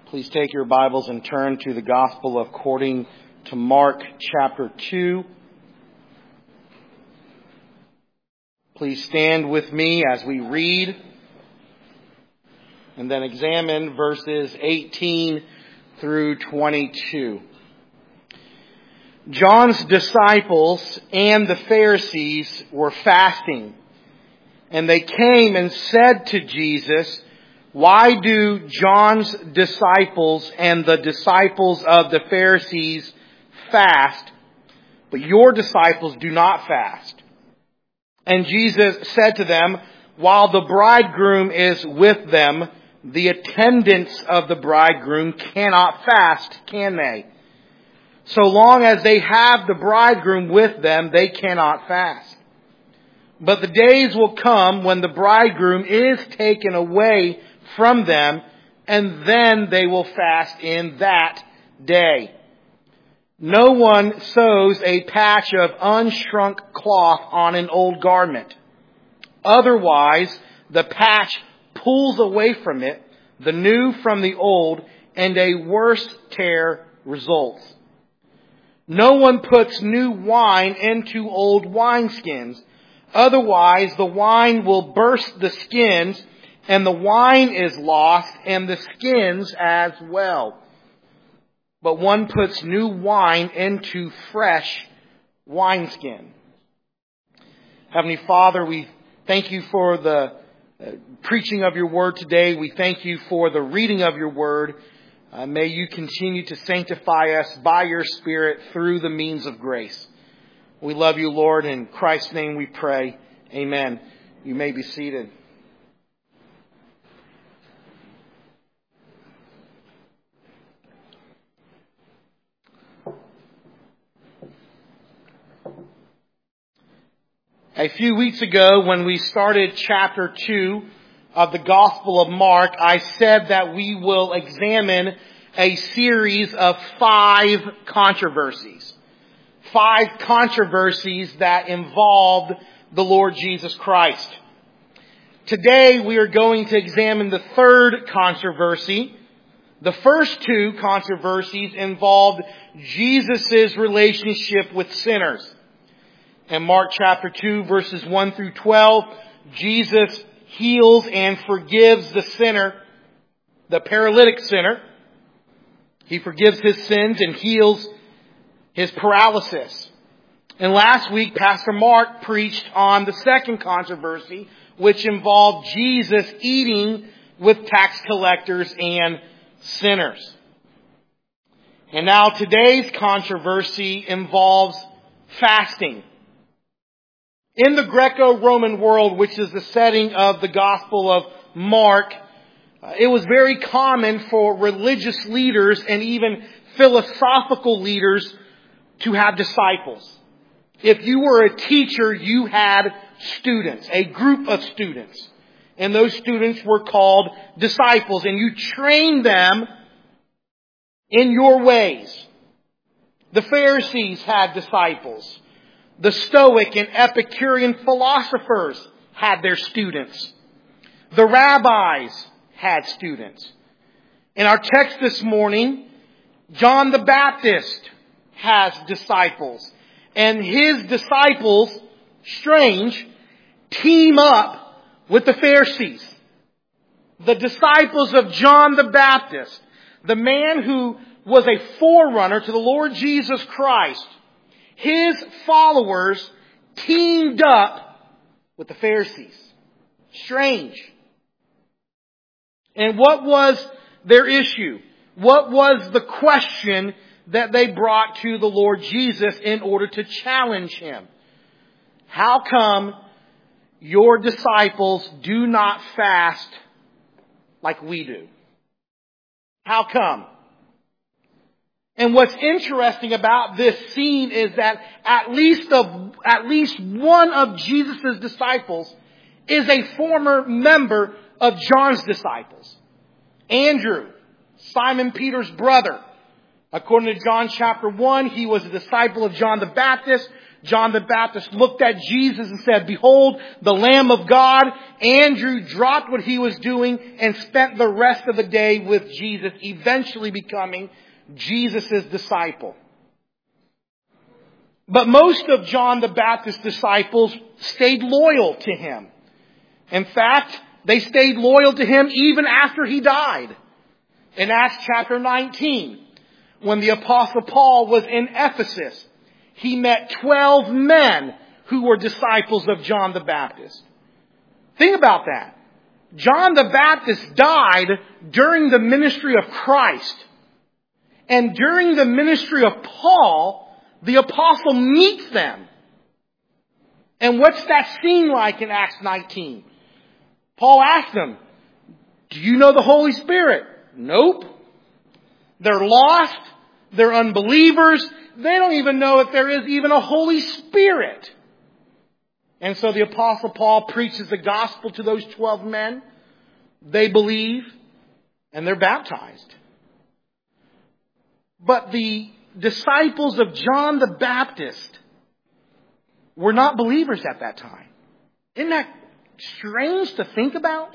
Please take your Bibles and turn to the Gospel according to Mark chapter 2. Please stand with me as we read and then examine verses 18 through 22. John's disciples and the Pharisees were fasting, and they came and said to Jesus, "Why do John's disciples and the disciples of the Pharisees fast, but your disciples do not fast?" And Jesus said to them, "While the bridegroom is with them, the attendants of the bridegroom cannot fast, can they? So long as they have the bridegroom with them, they cannot fast. But the days will come when the bridegroom is taken away from them, and then they will fast in that day. No one sews a patch of unshrunk cloth on an old garment. Otherwise, the patch pulls away from it, the new from the old, and a worse tear results. No one puts new wine into old wineskins. Otherwise, the wine will burst the skins, and the wine is lost, and the skins as well. But one puts new wine into fresh wineskin." Heavenly Father, we thank you for the preaching of your word today. We thank you for the reading of your word. May you continue to sanctify us by your Spirit through the means of grace. We love you, Lord. In Christ's name we pray. Amen. You may be seated. A few weeks ago, when we started chapter 2 of the Gospel of Mark, I said that we will examine a series of 5 controversies. 5 controversies that involved the Lord Jesus Christ. Today, we are going to examine the 3rd controversy. The first 2 controversies involved Jesus' relationship with sinners. In Mark chapter 2, verses 1 through 12, Jesus heals and forgives the sinner, the paralytic sinner. He forgives his sins and heals his paralysis. And last week, Pastor Mark preached on the 2nd controversy, which involved Jesus eating with tax collectors and sinners. And now today's controversy involves fasting. In the Greco-Roman world, which is the setting of the Gospel of Mark, it was very common for religious leaders and even philosophical leaders to have disciples. If you were a teacher, you had students, a group of students. And those students were called disciples. And you trained them in your ways. The Pharisees had disciples. The Stoic and Epicurean philosophers had their students. The rabbis had students. In our text this morning, John the Baptist has disciples. And his disciples, strange, team up with the Pharisees. The disciples of John the Baptist, the man who was a forerunner to the Lord Jesus Christ, his followers teamed up with the Pharisees. Strange. And what was their issue? What was the question that they brought to the Lord Jesus in order to challenge him? How come your disciples do not fast like we do? How come? And what's interesting about this scene is that at least one of Jesus' disciples is a former member of John's disciples. Andrew, Simon Peter's brother. According to John chapter 1, he was a disciple of John the Baptist John the Baptist looked at Jesus and said, "Behold, the Lamb of God." Andrew dropped what he was doing and spent the rest of the day with Jesus, eventually becoming Jesus' disciple. But most of John the Baptist's disciples stayed loyal to him. In fact, they stayed loyal to him even after he died. In Acts chapter 19, when the Apostle Paul was in Ephesus, he met 12 men who were disciples of John the Baptist. Think about that. John the Baptist died during the ministry of Christ. And during the ministry of Paul, the apostle meets them. And what's that scene like in Acts 19? Paul asked them, "Do you know the Holy Spirit?" Nope. They're lost. They're unbelievers. They don't even know if there is even a Holy Spirit. And so the Apostle Paul preaches the gospel to those 12 men. They believe and they're baptized. But the disciples of John the Baptist were not believers at that time. Isn't that strange to think about?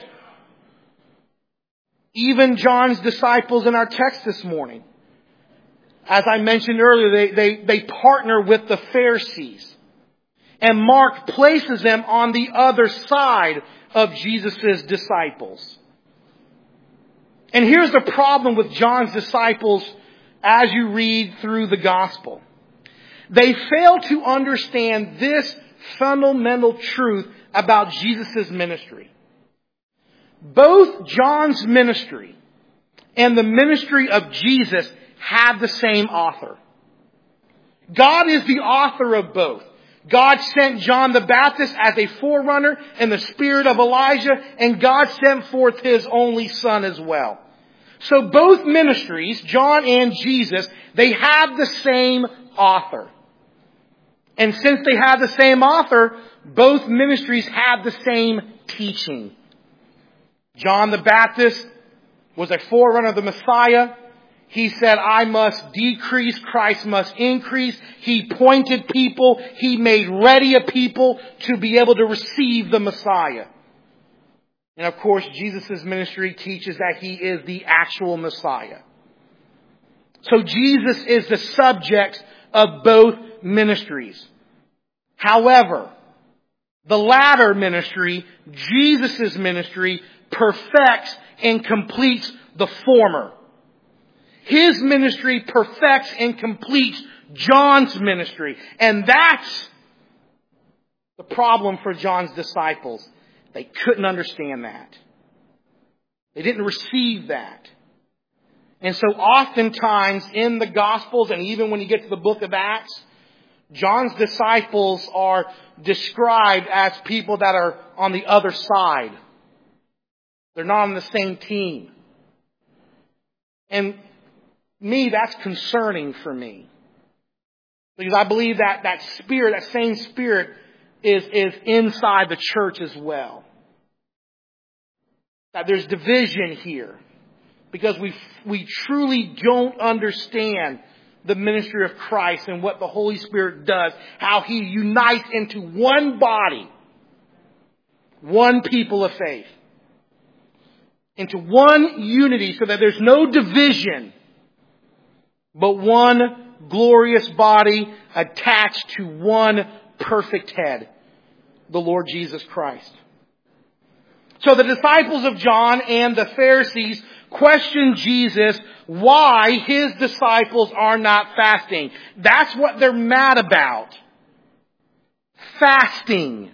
Even John's disciples in our text this morning, as I mentioned earlier, they partner with the Pharisees. And Mark places them on the other side of Jesus' disciples. And here's the problem with John's disciples as you read through the gospel. They fail to understand this fundamental truth about Jesus' ministry. Both John's ministry and the ministry of Jesus have the same author. God is the author of both. God sent John the Baptist as a forerunner in the spirit of Elijah, and God sent forth His only Son as well. So both ministries, John and Jesus, they have the same author. And since they have the same author, both ministries have the same teaching. John the Baptist was a forerunner of the Messiah. He said, "I must decrease, Christ must increase." He pointed people. He made ready a people to be able to receive the Messiah. And of course, Jesus' ministry teaches that He is the actual Messiah. So Jesus is the subject of both ministries. However, the latter ministry, Jesus' ministry, perfects and completes the former. His ministry perfects and completes John's ministry. And that's the problem for John's disciples. They couldn't understand that. They didn't receive that. And so oftentimes in the Gospels, and even when you get to the book of Acts, John's disciples are described as people that are on the other side. They're not on the same team. And that's concerning for me. Because I believe that spirit, that same spirit, is inside the church as well. That there's division here. Because we truly don't understand the ministry of Christ and what the Holy Spirit does. How He unites into one body, one people of faith. Into one unity so that there's no division, but one glorious body attached to one perfect head, the Lord Jesus Christ. So the disciples of John and the Pharisees questioned Jesus why His disciples are not fasting. That's what they're mad about. Fasting.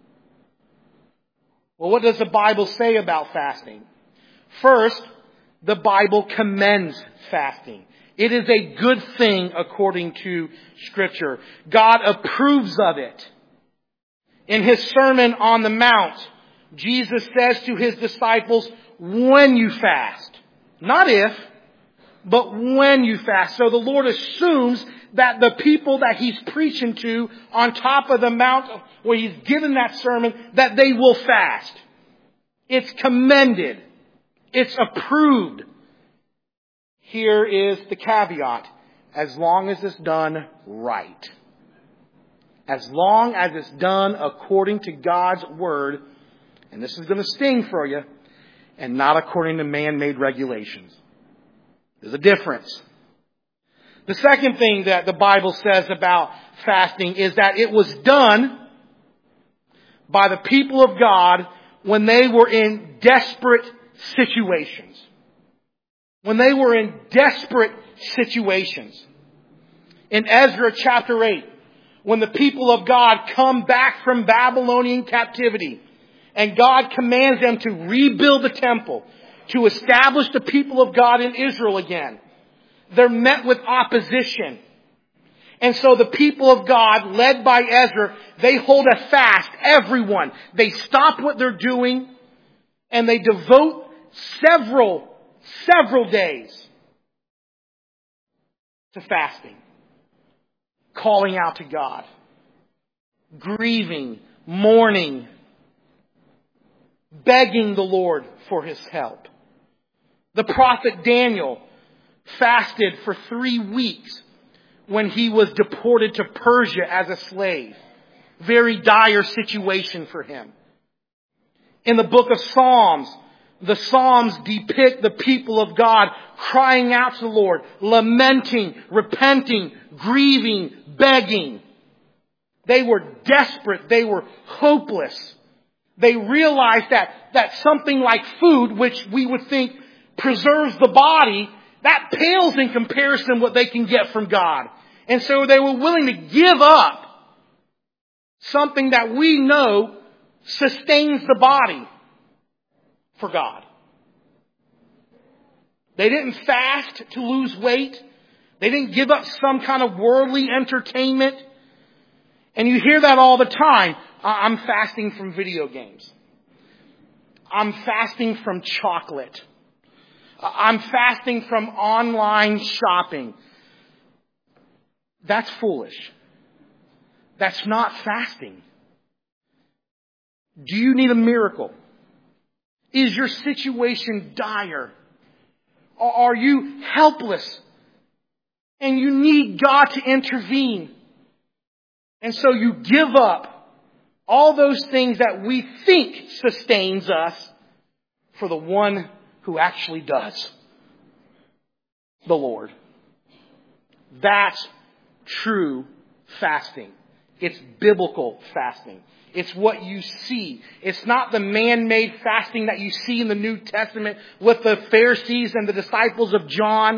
Well, what does the Bible say about fasting? First, the Bible commends fasting. It is a good thing according to Scripture. God approves of it. In His Sermon on the Mount, Jesus says to His disciples, when you fast. Not if, but when you fast. So the Lord assumes that the people that He's preaching to on top of the mount where He's given that sermon, that they will fast. It's commended. It's approved. Here is the caveat. As long as it's done right. as long as it's done according to God's word, and this is going to sting for you, and not according to man-made regulations. There's a difference. The second thing that the Bible says about fasting is that it was done by the people of God when they were in desperate situations. When they were in desperate situations. In Ezra chapter 8, when the people of God come back from Babylonian captivity, and God commands them to rebuild the temple, to establish the people of God in Israel again, they're met with opposition. And so the people of God, led by Ezra, they hold a fast, everyone. They stop what they're doing, and they devote several days to fasting, calling out to God, grieving, mourning, begging the Lord for His help. The prophet Daniel fasted for 3 weeks when he was deported to Persia as a slave. Very dire situation for him. In the book of Psalms, the Psalms depict the people of God crying out to the Lord, lamenting, repenting, grieving, begging. They were desperate. They were hopeless. They realized that something like food, which we would think preserves the body, that pales in comparison what they can get from God. And so they were willing to give up something that we know sustains the body for God. They didn't fast to lose weight. They didn't give up some kind of worldly entertainment. And you hear that all the time. I'm fasting from video games. I'm fasting from chocolate. I'm fasting from online shopping. That's foolish. That's not fasting. Do you need a miracle? Is your situation dire? Are you helpless? And you need God to intervene. And so you give up all those things that we think sustains us for the one who actually does. The Lord. That's true fasting. It's biblical fasting. It's what you see. It's not the man-made fasting that you see in the New Testament with the Pharisees and the disciples of John.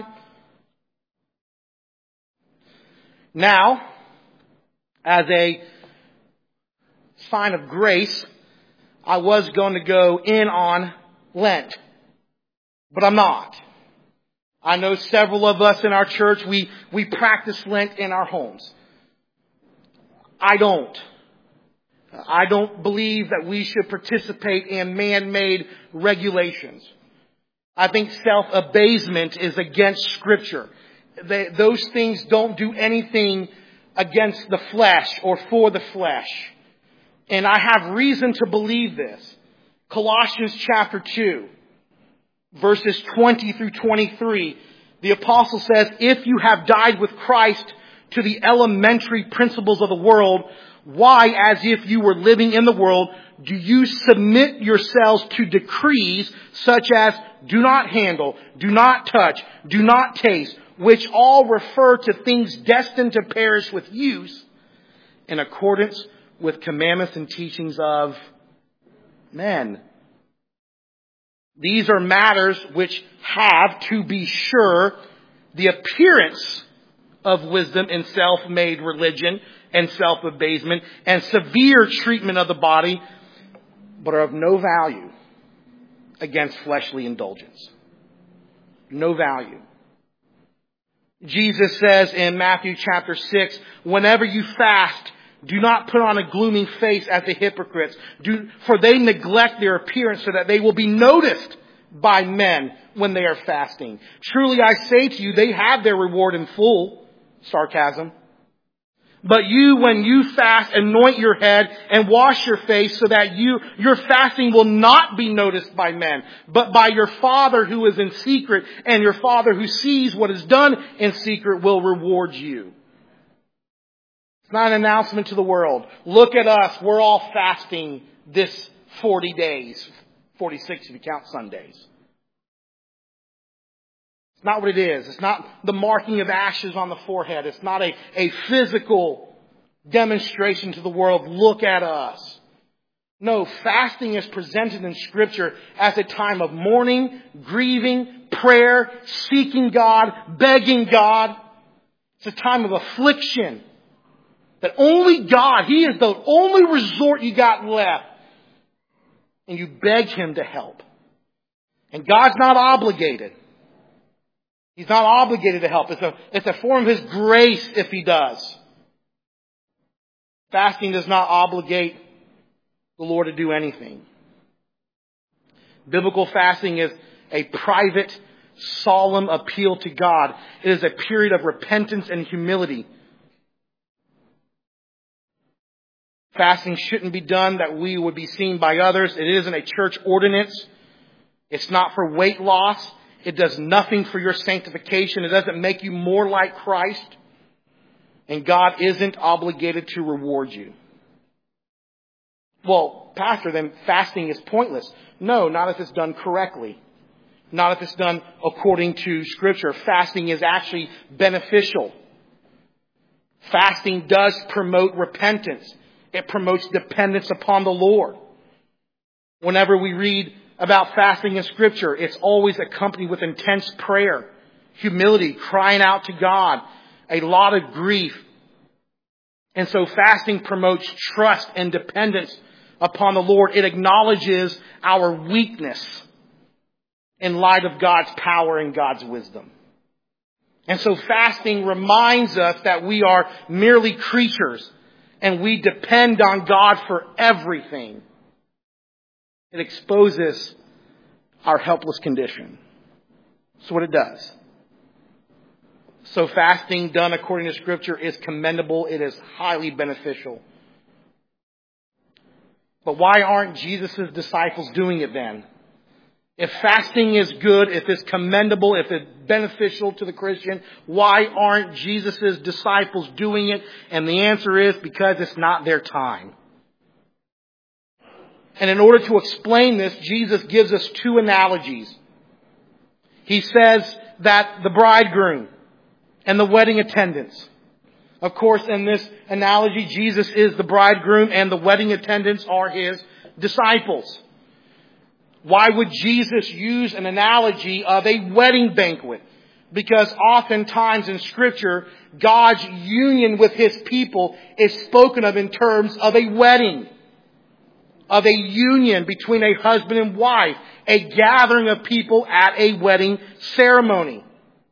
Now, as a sign of grace, I was going to go in on Lent. But I'm not. I know several of us in our church, we practice Lent in our homes. I don't. I don't believe that we should participate in man-made regulations. I think self-abasement is against Scripture. Those things don't do anything against the flesh or for the flesh. And I have reason to believe this. Colossians chapter 2, verses 20 through 23. The apostle says, if you have died with Christ to the elementary principles of the world, why, as if you were living in the world, do you submit yourselves to decrees such as do not handle, do not touch, do not taste, which all refer to things destined to perish with use, in accordance with commandments and teachings of men. These are matters which have, to be sure, the appearance of wisdom in self-made religion and self-abasement and severe treatment of the body, but are of no value against fleshly indulgence. No value. Jesus says in Matthew chapter 6, whenever you fast, do not put on a gloomy face as the hypocrites, for they neglect their appearance so that they will be noticed by men when they are fasting. Truly I say to you, they have their reward in full. Sarcasm. But you, when you fast, anoint your head and wash your face so that your fasting will not be noticed by men, but by your Father who is in secret, and your Father who sees what is done in secret will reward you. It's not an announcement to the world. Look at us. We're all fasting this 40 days. 46 if you count Sundays. It's not what it is. It's not the marking of ashes on the forehead. It's not a physical demonstration to the world. Look at us. No, fasting is presented in Scripture as a time of mourning, grieving, prayer, seeking God, begging God. It's a time of affliction. That only God, He is the only resort you got left. And you beg Him to help. And God's not obligated. He's not obligated to help. It's a form of His grace if He does. Fasting does not obligate the Lord to do anything. Biblical fasting is a private, solemn appeal to God. It is a period of repentance and humility. Fasting shouldn't be done that we would be seen by others. It isn't a church ordinance. It's not for weight loss. It does nothing for your sanctification. It doesn't make you more like Christ. And God isn't obligated to reward you. Well, Pastor, then fasting is pointless. No, not if it's done correctly. Not if it's done according to Scripture. Fasting is actually beneficial. Fasting does promote repentance. It promotes dependence upon the Lord. Whenever we read about fasting in Scripture, it's always accompanied with intense prayer, humility, crying out to God, a lot of grief. And so fasting promotes trust and dependence upon the Lord. It acknowledges our weakness in light of God's power and God's wisdom. And so fasting reminds us that we are merely creatures and we depend on God for everything. It exposes our helpless condition. That's what it does. So fasting done according to Scripture is commendable. It is highly beneficial. But why aren't Jesus' disciples doing it then? If fasting is good, if it's commendable, if it's beneficial to the Christian, why aren't Jesus' disciples doing it? And the answer is because it's not their time. And in order to explain this, Jesus gives us two analogies. He says that the bridegroom and the wedding attendants. Of course, in this analogy, Jesus is the bridegroom and the wedding attendants are His disciples. Why would Jesus use an analogy of a wedding banquet? Because oftentimes in Scripture, God's union with His people is spoken of in terms of a wedding. Of a union between a husband and wife. A gathering of people at a wedding ceremony.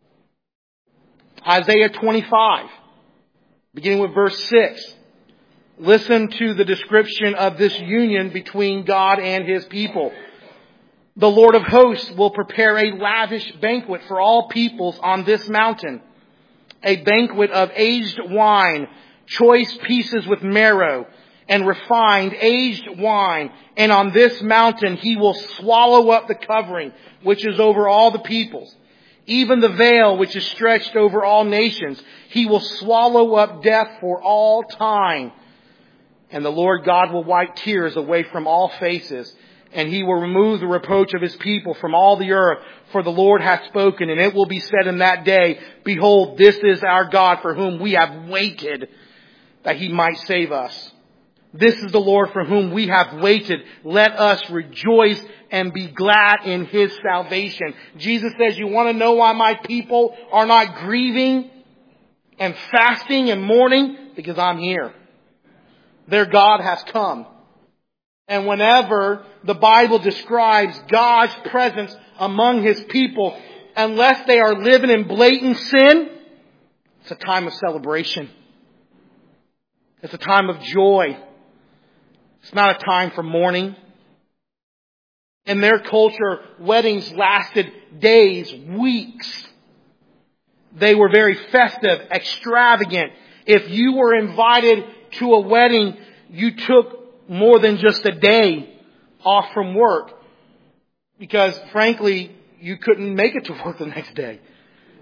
Isaiah 25, beginning with verse 6. Listen to the description of this union between God and His people. The Lord of hosts will prepare a lavish banquet for all peoples on this mountain. A banquet of aged wine, choice pieces with marrow, and refined aged wine. And on this mountain He will swallow up the covering, which is over all the peoples. Even the veil which is stretched over all nations. He will swallow up death for all time. And the Lord God will wipe tears away from all faces. And He will remove the reproach of His people from all the earth. For the Lord hath spoken. And it will be said in that day, Behold, this is our God for whom we have waited, that He might save us. This is the Lord for whom we have waited. Let us rejoice and be glad in His salvation. Jesus says, you want to know why my people are not grieving and fasting and mourning? Because I'm here. Their God has come. And whenever the Bible describes God's presence among His people, unless they are living in blatant sin, it's a time of celebration. It's a time of joy. It's not a time for mourning. In their culture, weddings lasted days, weeks. They were very festive, extravagant. If you were invited to a wedding, you took more than just a day off from work. Because frankly, you couldn't make it to work the next day.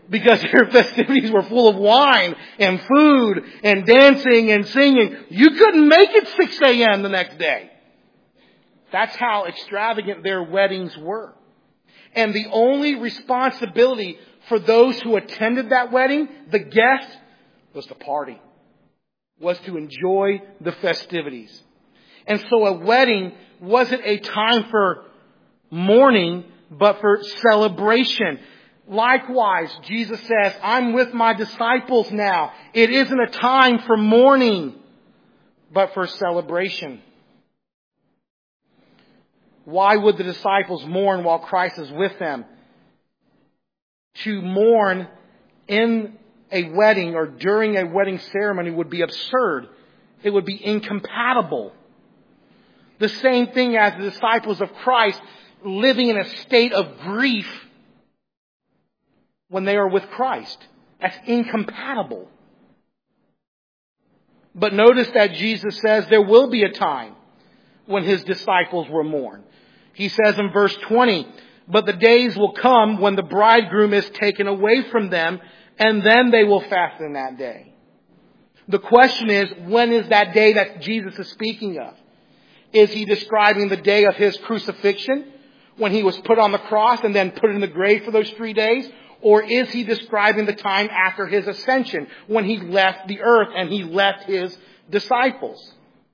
because their festivities were full of wine and food and dancing and singing. You couldn't make it 6 a.m. the next day. That's how extravagant their weddings were. And the only responsibility for those who attended that wedding, the guest, was to party, was to enjoy the festivities. And so a wedding wasn't a time for mourning, but for celebration. Likewise, Jesus says, I'm with my disciples now. It isn't a time for mourning, but for celebration. Why would the disciples mourn while Christ is with them? To mourn in a wedding or during a wedding ceremony would be absurd. It would be incompatible. The same thing as the disciples of Christ living in a state of grief when they are with Christ. That's incompatible. But notice that Jesus says there will be a time when His disciples will mourn. He says in verse 20, but the days will come when the bridegroom is taken away from them, and then they will fast in that day. The question is, when is that day that Jesus is speaking of? Is He describing the day of His crucifixion, when He was put on the cross and then put in the grave for those 3 days? Or is He describing the time after His ascension, when He left the earth and He left His disciples?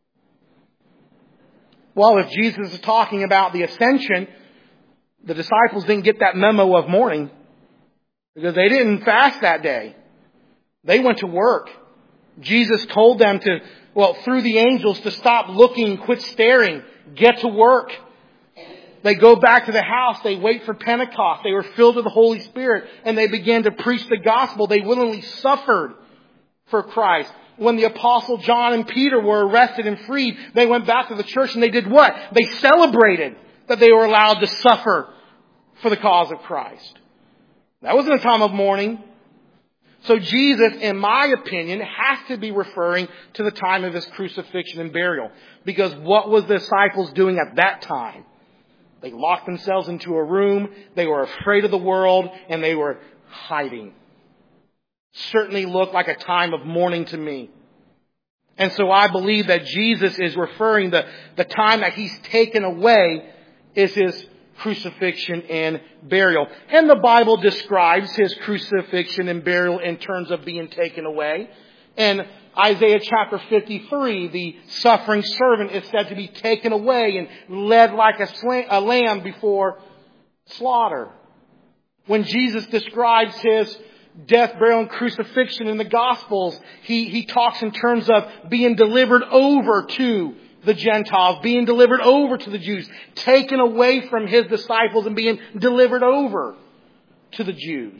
Well, if Jesus is talking about the ascension, the disciples didn't get that memo of mourning because they didn't fast that day. They went to work. Jesus told them to, through the angels, to stop looking, quit staring, get to work. They go back to the house. They wait for Pentecost. They were filled with the Holy Spirit and they began to preach the gospel. They willingly suffered for Christ. When the Apostle John and Peter were arrested and freed, they went back to the church and they did what? They celebrated that they were allowed to suffer for the cause of Christ. That wasn't a time of mourning. So Jesus, in my opinion, has to be referring to the time of His crucifixion and burial. Because what was the disciples doing at that time? They locked themselves into a room. They were afraid of the world and they were hiding. Certainly looked like a time of mourning to me. And so I believe that Jesus is referring the time that He's taken away is His crucifixion and burial. And the Bible describes His crucifixion and burial in terms of being taken away. In Isaiah chapter 53, the suffering servant is said to be taken away and led like a lamb before slaughter. When Jesus describes His death, burial, and crucifixion in the Gospels, he talks in terms of being delivered over to the Gentiles, being delivered over to the Jews, taken away from His disciples and being delivered over to the Jews.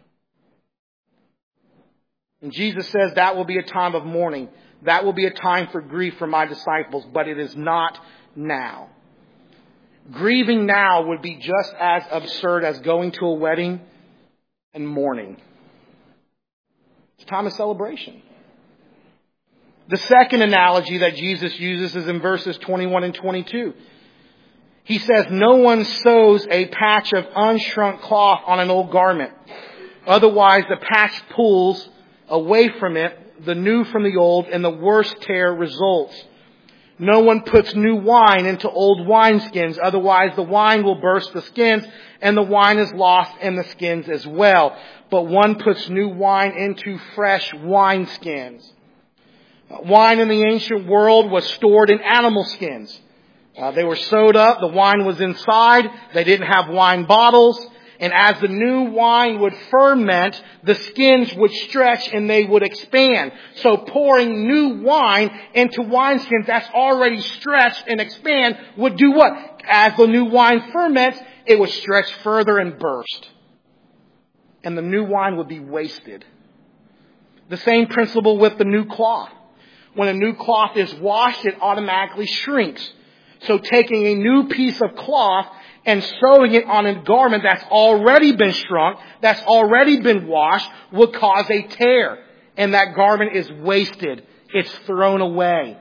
And Jesus says that will be a time of mourning. That will be a time for grief for my disciples, but it is not now. Grieving now would be just as absurd as going to a wedding and mourning. It's a time of celebration. The second analogy that Jesus uses is in verses 21 and 22. He says, no one sews a patch of unshrunk cloth on an old garment. Otherwise, the patch pulls away from it, the new from the old, and the worst tear results. No one puts new wine into old wineskins. Otherwise, the wine will burst the skins, and the wine is lost in the skins as well. But one puts new wine into fresh wineskins. Wine in the ancient world was stored in animal skins. They were sewed up. The wine was inside. They didn't have wine bottles. And as the new wine would ferment, the skins would stretch and they would expand. So pouring new wine into wineskins that's already stretched and expand would do what? As the new wine ferments, it would stretch further and burst. And the new wine would be wasted. The same principle with the new cloth. When a new cloth is washed, it automatically shrinks. So taking a new piece of cloth and sewing it on a garment that's already been shrunk, that's already been washed, will cause a tear. And that garment is wasted. It's thrown away.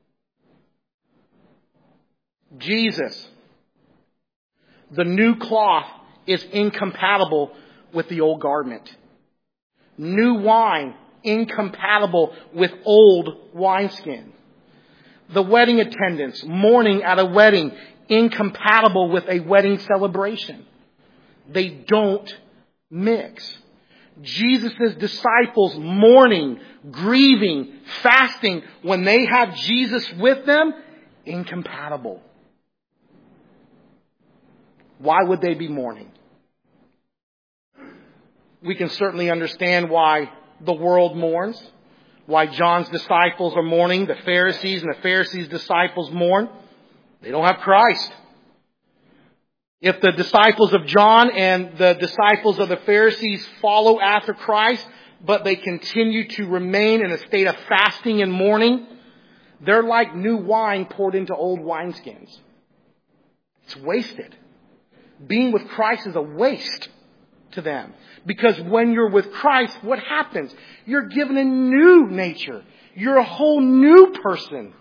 Jesus, the new cloth, is incompatible with the old garment. New wine, incompatible with old wineskin. The wedding attendants, mourning at a wedding, incompatible with a wedding celebration. They don't mix. Jesus' disciples mourning, grieving, fasting when they have Jesus with them, incompatible. Why would they be mourning? We can certainly understand why the world mourns, why John's disciples are mourning, the Pharisees and the Pharisees' disciples mourn. They don't have Christ. If the disciples of John and the disciples of the Pharisees follow after Christ, but they continue to remain in a state of fasting and mourning, they're like new wine poured into old wineskins. It's wasted. Being with Christ is a waste to them. Because when you're with Christ, what happens? You're given a new nature. You're a whole new person.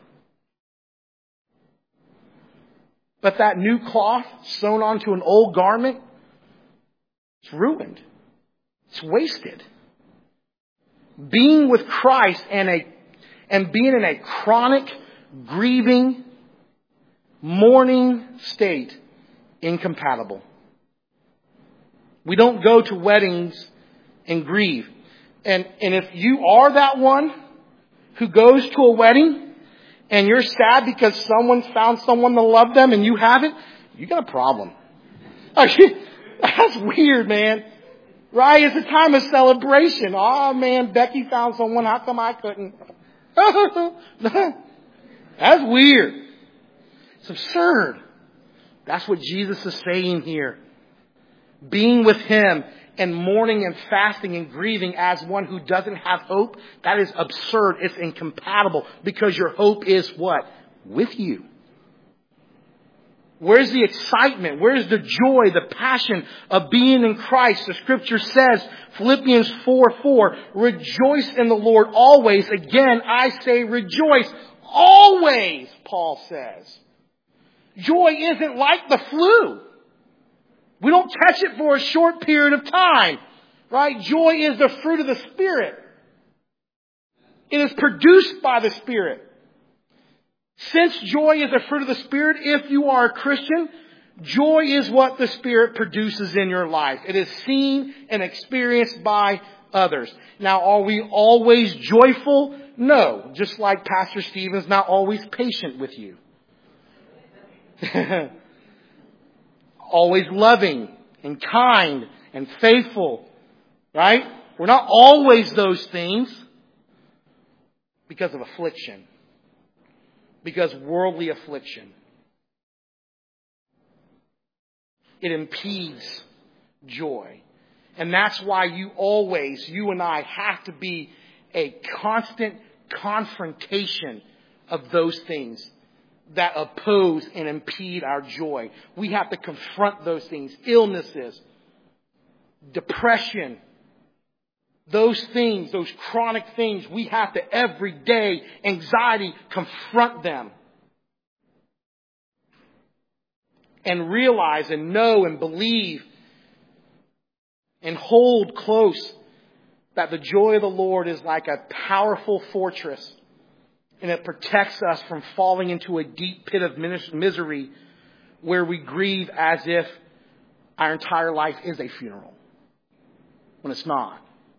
But that new cloth sewn onto an old garment, it's ruined. It's wasted. Being with Christ and being in a chronic, grieving, mourning state, incompatible. We don't go to weddings and grieve. And if you are that one who goes to a wedding and you're sad because someone found someone to love them and you haven't, you got a problem. That's weird, man. Right? It's a time of celebration. Oh man, Becky found someone. How come I couldn't? That's weird. It's absurd. That's what Jesus is saying here. Being with Him and mourning and fasting and grieving as one who doesn't have hope, that is absurd. It's incompatible because your hope is what? With you. Where's the excitement? Where's the joy, the passion of being in Christ? The scripture says, Philippians 4:4, rejoice in the Lord always. Again, I say rejoice always, Paul says. Joy isn't like the flu. We don't catch it for a short period of time, right? Joy is the fruit of the Spirit. It is produced by the Spirit. Since joy is a fruit of the Spirit, if you are a Christian, joy is what the Spirit produces in your life. It is seen and experienced by others. Now, are we always joyful? No. Just like Pastor Stephen's not always patient with you. Always loving and kind and faithful, right? We're not always those things because of affliction, because worldly affliction. It impedes joy. And that's why you and I have to be a constant confrontation of those things that oppose and impede our joy. We have to confront those things. Illnesses, depression, those things, those chronic things, we have to every day, anxiety, confront them. And realize and know and believe and hold close that the joy of the Lord is like a powerful fortress. And it protects us from falling into a deep pit of misery where we grieve as if our entire life is a funeral. When it's not.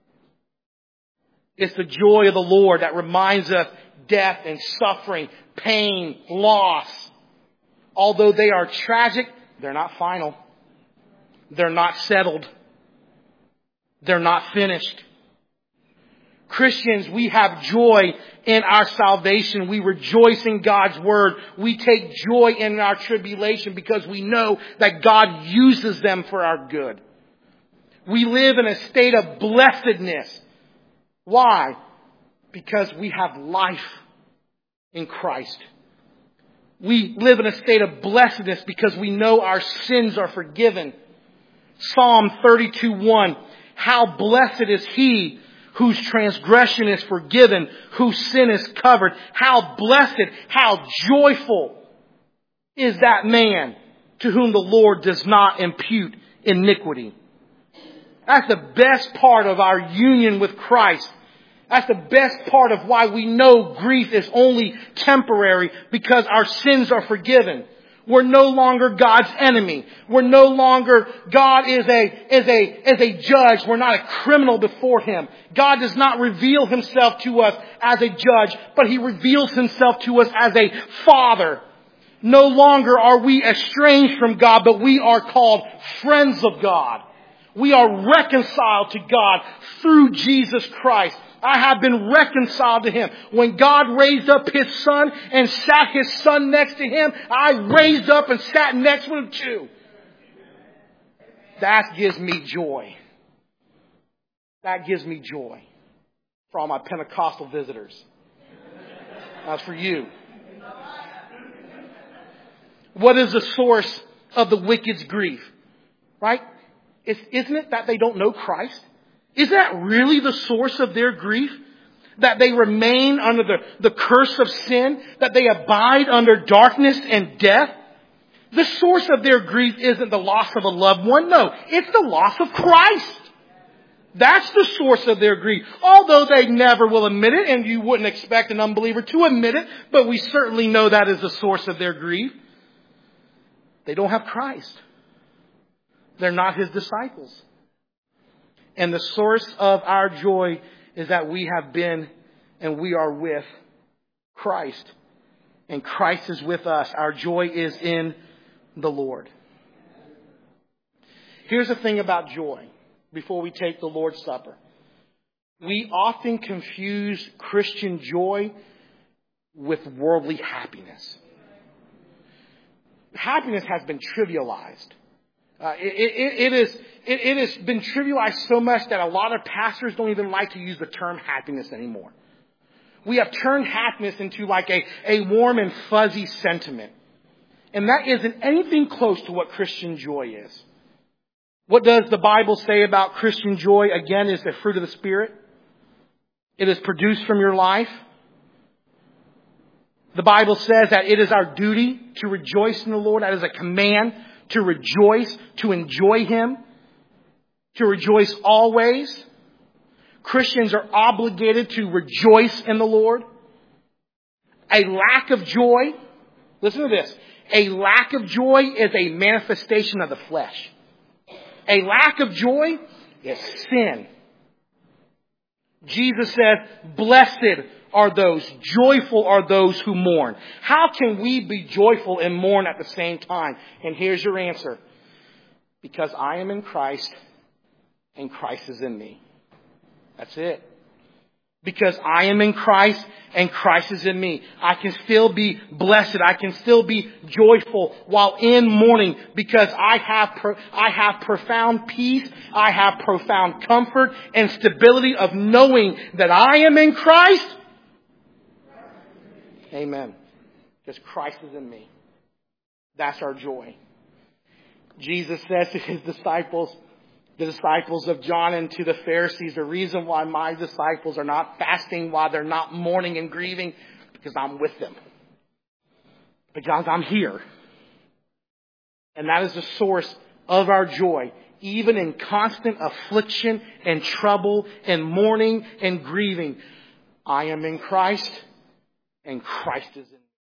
It's the joy of the Lord that reminds us death and suffering, pain, loss. Although they are tragic, they're not final. They're not settled. They're not finished. Christians, we have joy in our salvation. We rejoice in God's word. We take joy in our tribulation because we know that God uses them for our good. We live in a state of blessedness. Why? Because we have life in Christ. We live in a state of blessedness because we know our sins are forgiven. Psalm 32:1. How blessed is he whose transgression is forgiven, whose sin is covered. How blessed, how joyful is that man to whom the Lord does not impute iniquity. That's the best part of our union with Christ. That's the best part of why we know grief is only temporary, because our sins are forgiven. We're no longer God's enemy. We're no longer, God is a judge. We're not a criminal before Him. God does not reveal Himself to us as a judge, but He reveals Himself to us as a Father. No longer are we estranged from God, but we are called friends of God. We are reconciled to God through Jesus Christ. I have been reconciled to Him. When God raised up His Son and sat His Son next to Him, I raised up and sat next to Him too. That gives me joy. That gives me joy. For all my Pentecostal visitors. That's for you. What is the source of the wicked's grief? Right? Isn't it that they don't know Christ? Is that really the source of their grief? That they remain under the curse of sin? That they abide under darkness and death? The source of their grief isn't the loss of a loved one. No, it's the loss of Christ. That's the source of their grief. Although they never will admit it, and you wouldn't expect an unbeliever to admit it, but we certainly know that is the source of their grief. They don't have Christ. They're not His disciples. And the source of our joy is that we have been and we are with Christ. And Christ is with us. Our joy is in the Lord. Here's the thing about joy before we take the Lord's Supper. We often confuse Christian joy with worldly happiness. Happiness has been trivialized. It has been trivialized so much that a lot of pastors don't even like to use the term happiness anymore. We have turned happiness into like a warm and fuzzy sentiment. And that isn't anything close to what Christian joy is. What does the Bible say about Christian joy? Again, is the fruit of the Spirit. It is produced from your life. The Bible says that it is our duty to rejoice in the Lord. That is a command to rejoice, to enjoy Him, to rejoice always. Christians are obligated to rejoice in the Lord. A lack of joy, listen to this, a lack of joy is a manifestation of the flesh. A lack of joy is sin. Jesus said, blessed are those, joyful are those who mourn. How can we be joyful and mourn at the same time? And here's your answer. Because I am in Christ and Christ is in me. That's it. Because I am in Christ and Christ is in me. I can still be blessed. I can still be joyful while in mourning because I have profound peace. I have profound comfort and stability of knowing that I am in Christ. Amen. Because Christ is in me. That's our joy. Jesus says to His disciples, the disciples of John and to the Pharisees, the reason why my disciples are not fasting, why they're not mourning and grieving, because I'm with them. Because I'm here. And that is the source of our joy. Even in constant affliction and trouble and mourning and grieving, I am in Christ and Christ is in me.